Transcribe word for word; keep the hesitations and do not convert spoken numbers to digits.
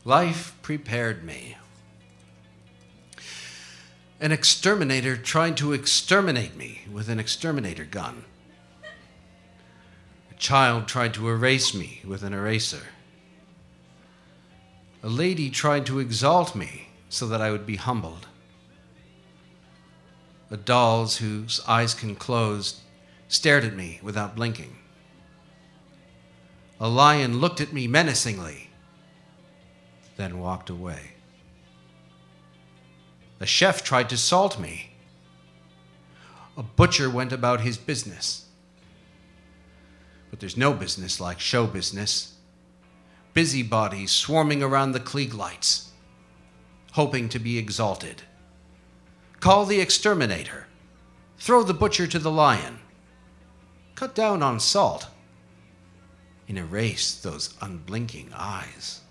Life prepared me. An exterminator tried to exterminate me with an exterminator gun. A child tried to erase me with an eraser. A lady tried to exalt me so that I would be humbled. The dolls whose eyes can close stared at me without blinking. A lion looked at me menacingly, then walked away. A chef tried to salt me. A butcher went about his business. But there's no business like show business. Busybodies swarming around the Klieg lights, hoping to be exalted. Call the exterminator. Throw the butcher to the lion. Cut down on salt. And erase those unblinking eyes.